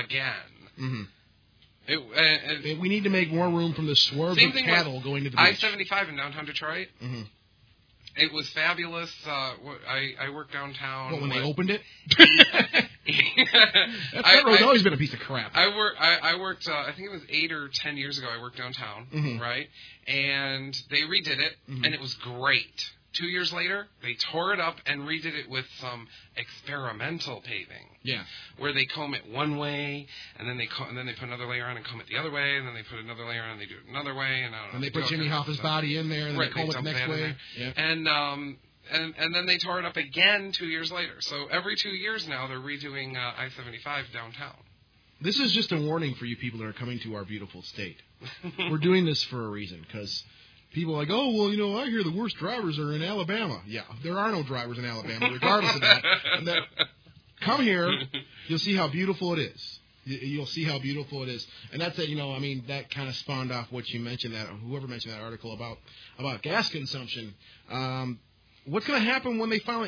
again. Mm-hmm. We need to make more room from the swerve of cattle going to the beach. I-75 in downtown Detroit. Mm-hmm. It was fabulous. I worked downtown. When they opened it? That road's always been a piece of crap. I worked, I think it was 8 or 10 years ago, I worked downtown, mm-hmm. right? And they redid it, mm-hmm. and it was great. 2 years later, they tore it up and redid it with some experimental paving. Yeah. Where they comb it one way, and then they put another layer on and comb it the other way, and then they put another layer on and they do it another way, and they put Jimmy Hoffa's body in there, and then they comb it the next way. Yeah. And then they tore it up again 2 years later. So every 2 years now, they're redoing I-75 downtown. This is just a warning for you people that are coming to our beautiful state. We're doing this for a reason, because people are like, oh, well, I hear the worst drivers are in Alabama. Yeah, there are no drivers in Alabama, regardless of that. Come here, you'll see how beautiful it is. You'll see how beautiful it is. And that's it, that kind of spawned off what you mentioned, whoever mentioned that article about gas consumption. What's going to happen when they finally,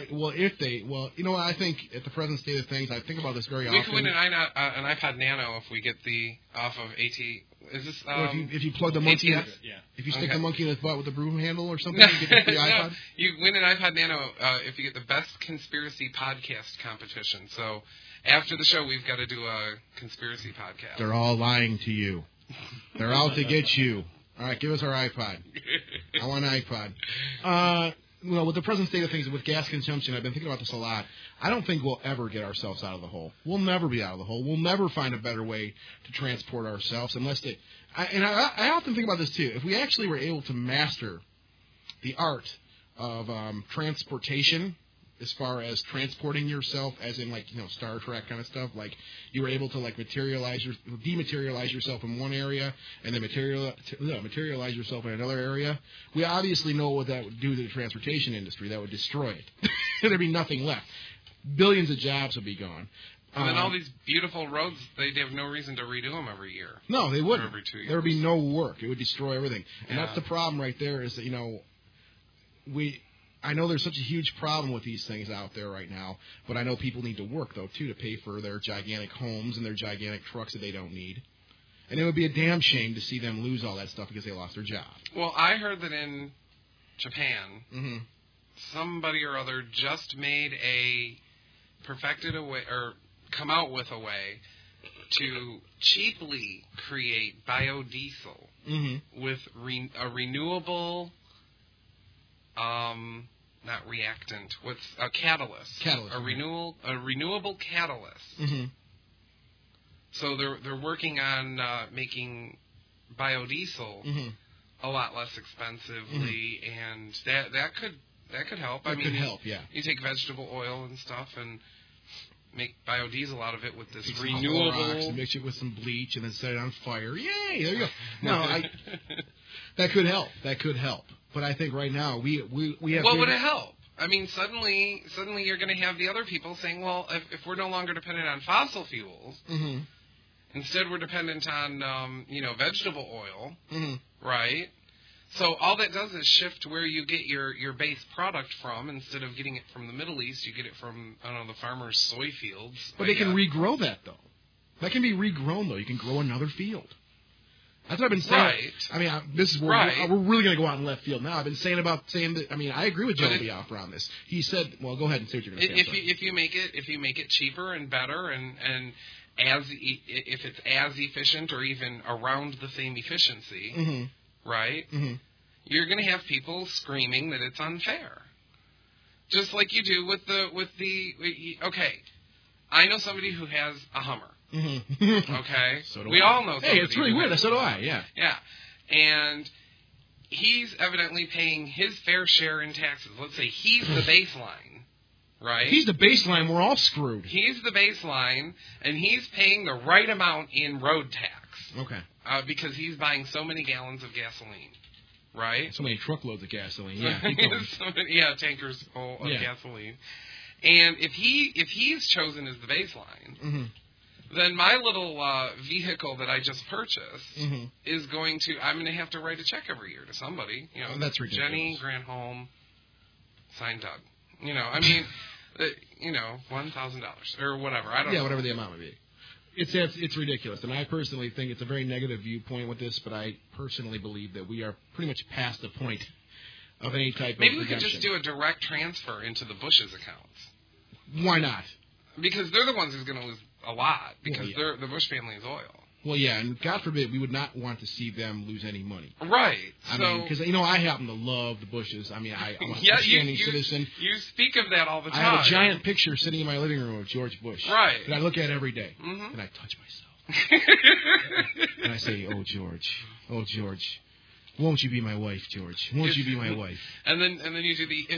I think at the present state of things, I think about this very often. We could win an iPod Nano if we get off of AT. Is this, if you plug the monkey in, if you stick the monkey in his butt with a broom handle or something, you get the iPod? No, you win an iPod Nano if you get the best conspiracy podcast competition. So after the show, we've got to do a conspiracy podcast. They're all lying to you. They're out to get you. All right, give us our iPod. I want an iPod. With the present state of things, with gas consumption, I've been thinking about this a lot. I don't think we'll ever get ourselves out of the hole. We'll never be out of the hole. We'll never find a better way to transport ourselves unless I often think about this, too. If we actually were able to master the art of transportation as far as transporting yourself, as in, Star Trek kind of stuff, like you were able to, dematerialize yourself in one area and then materialize yourself in another area, we obviously know what that would do to the transportation industry. That would destroy it. There'd be nothing left. Billions of jobs would be gone. And then all these beautiful roads, they'd have no reason to redo them every year. No, they wouldn't. Or every 2 years. There would be no work. It would destroy everything. And Yeah. that's the problem right there is that, I know there's such a huge problem with these things out there right now, but I know people need to work, though, too, to pay for their gigantic homes and their gigantic trucks that they don't need. And it would be a damn shame to see them lose all that stuff because they lost their job. Well, I heard that in Japan, somebody or other just perfected a way, or come out with a way to cheaply create biodiesel with a renewable, not reactant, what's a catalyst? Catalyst. A renewable catalyst. So they're working on making biodiesel a lot less expensively, and that could help. That could help, yeah. You take vegetable oil and stuff and make biodiesel out of it with this Take some renewable. Clorox and mix it with some bleach and then set it on fire. Yay! There you go. No, that could help. That could help. But I think right now we have. Well, would it help? I mean, suddenly you're going to have the other people saying, well, if we're no longer dependent on fossil fuels, instead we're dependent on vegetable oil, right? So all that does is shift where you get your base product from. Instead of getting it from the Middle East, you get it from, I don't know, the farmers' soy fields. But they can regrow that, though. That can be regrown, though. You can grow another field. That's what I've been saying. Right. I mean, this is where we're really going to go out in left field now. I've been saying that. I mean, I agree with Joe Biafra on this. He said, "Well, go ahead and say what you're going to say." If you make it cheaper and better, and if it's as efficient or even around the same efficiency, right? You're going to have people screaming that it's unfair, just like you do with the. Okay, I know somebody who has a Hummer. Okay, so do we I. all know. Hey, it's really weird. So do I. Yeah. Yeah, and he's evidently paying his fair share in taxes. Let's say he's the baseline, right? He's the baseline. We're all screwed. He's the baseline, and he's paying the right amount in road tax. Okay. Because he's buying so many gallons of gasoline, right? So many truckloads of gasoline. Yeah. Tankers full of gasoline. And if he's chosen as the baseline. Then my little vehicle that I just purchased is I'm going to have to write a check every year to somebody. That's ridiculous. Jenny Granholm, signed Doug. I mean, $1,000 or whatever. I don't know. Yeah, whatever the amount would be. It's ridiculous, and I personally think it's a very negative viewpoint with this, but I personally believe that we are pretty much past the point of any type Maybe of we could just do a direct transfer into the Bush's accounts. Why not? Because they're the ones who's going to lose a lot, because the Bush family is oil. Well, yeah, and God forbid we would not want to see them lose any money. Right. I mean, because, I happen to love the Bushes. I mean, I'm a standing citizen. You speak of that all the time. I have a giant picture sitting in my living room of George Bush. Right. That I look at every day. And I touch myself. And I say, oh, George, won't you be my wife, George? Won't you be my wife? And then you do the if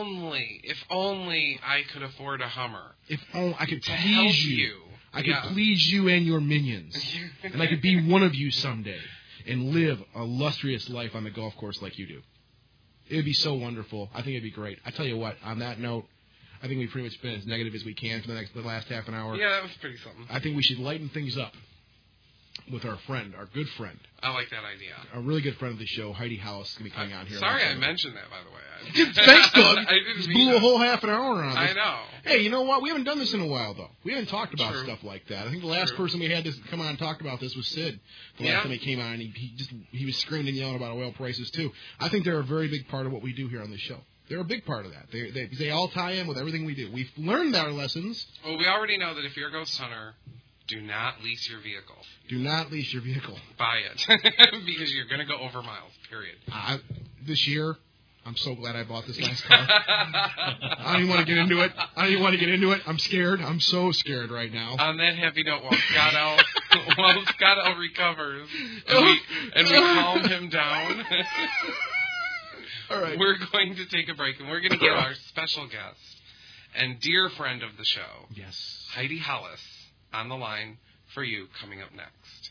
only I could afford a Hummer. If only I could please you. I could please you and your minions. And I could be one of you someday and live a illustrious life on the golf course like you do. It would be so wonderful. I think it would be great. I tell you what, on that note, I think we've pretty much been as negative as we can for the last half an hour. Yeah, that was pretty something. I think we should lighten things up with our good friend. I like that idea. A really good friend of the show, Heidi Hollis, is going to be coming on here. Sorry I mentioned that, by the way. Thanks, Doug. I didn't just blew a whole half an hour on this. I know. Hey, you know what? We haven't done this in a while, though. We haven't talked about stuff like that. I think the last person we had to come on and talk about this was Sid. The last time he came on, he was screaming and yelling about oil prices, too. I think they're a very big part of what we do here on this show. They're a big part of that. They all tie in with everything we do. We've learned our lessons. Well, we already know that if you're a ghost hunter, do not lease your vehicle. Do not lease your vehicle. Buy it. Because you're going to go over miles, period. This year, I'm so glad I bought this last car. I don't even want to get into it. I'm scared. I'm so scared right now. On that happy note, while Scott recovers and we calm him down, all right, we're going to take a break, and we're going to get our special guest and dear friend of the show, yes, Heidi Hollis, on the line for you coming up next.